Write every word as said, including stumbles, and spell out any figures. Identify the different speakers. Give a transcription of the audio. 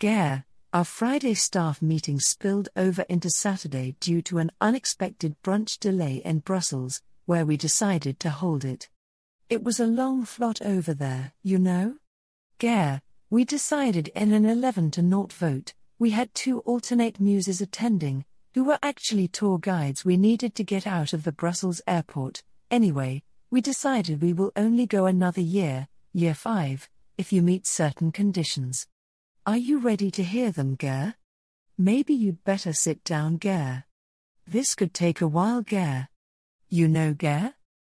Speaker 1: Gare, our Friday staff meeting spilled over into Saturday due to an unexpected brunch delay in Brussels, where we decided to hold it. It was a long flot over there, you know? Gare, we decided in an eleven to zero vote. We had two alternate muses attending, who were actually tour guides we needed to get out of the Brussels airport. Anyway, we decided we will only go another year, year five, if you meet certain conditions. Are you ready to hear them, Gare? Maybe you'd better sit down, Gare. This could take a while, Gare. You know Gare?